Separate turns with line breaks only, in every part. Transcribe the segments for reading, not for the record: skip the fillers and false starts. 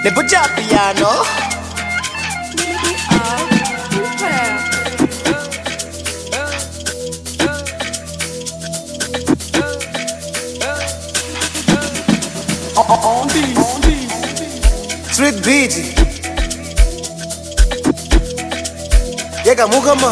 Le buja piano. On these Street beat. Yega mukama.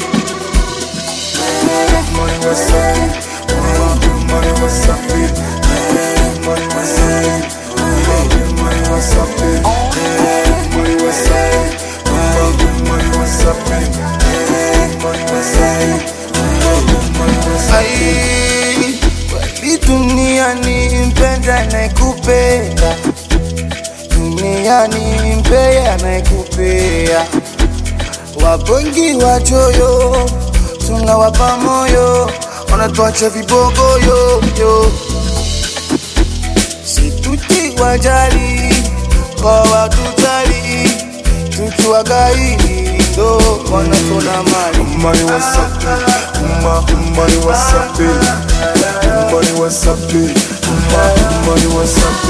Money was up, money was up, money was up, money was up, money was up, money was up, money was up.
Ai, kweli duniani mpenda anayekupenda, duniani mpea anayekupea. Wabongi wachoyo tunawapa moyo, wanatuacha vibogo yo. Situti wajali kwa watutali, tukiwagai ndo wanatona mali.
Money was up, money was up, money was up, money was up.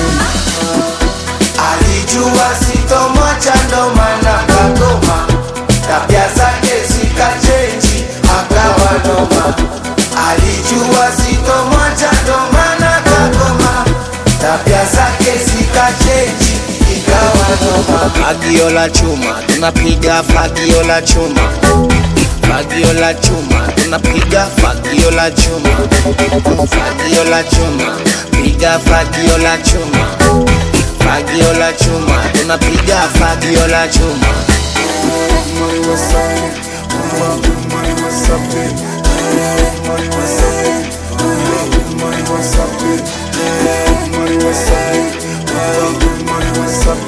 Alijua sitomwacha ndo maana kagoma, tabia zake zikachenji akawa noma. Alijua sitomwacha ndo maana kagoma, tabia zake zikachenji ikawa noma. Fagio la chuma tunapiga, fagio la chuma, fagio la chuma tunapiga, fagio la chuma, fagio la chuma, piga fagio la chuma, fagio la chuma tunapiga, fagio la chuma.
Money was up, money was up, money was up, money was up, money was up, money was up,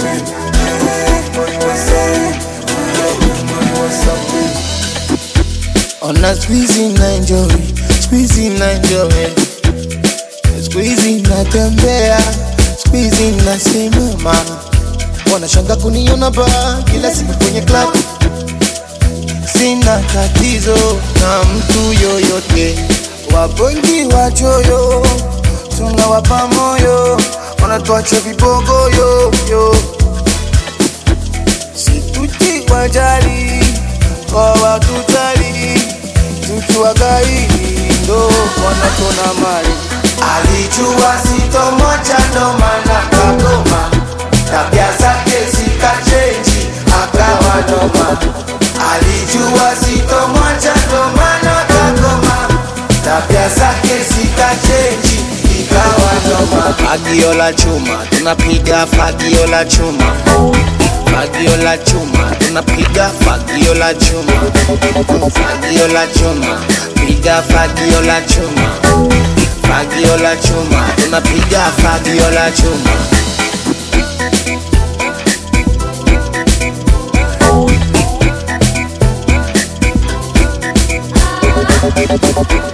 money was up.
Ona squeezy na enjoy, squeezy na enjoy, squeezy na tembea, squeezy na simama. Wanashanga kuniona ba kila siku kwenye club. Sina tatizo na mtu yoyote, wabongi wachoyo tunawapa moyo, wanatuacha vibogo yo. Situti wajali kwa watutali, tukiwagai ndo wanatona mali. Alijua sitomwacha ndo maana kagoma, tabia zake zikachenji akawa noma. Alijua sitomwacha ndo maana kagoma, tabia zake zikachenji ikawa noma. Fagio la chuma tunapiga, fagio la chuma, fagio la chuma tunapiga, fagio la chuma, fagio la chuma, piga fagio la chuma, fagio la chuma tunapiga, fagio la chuma.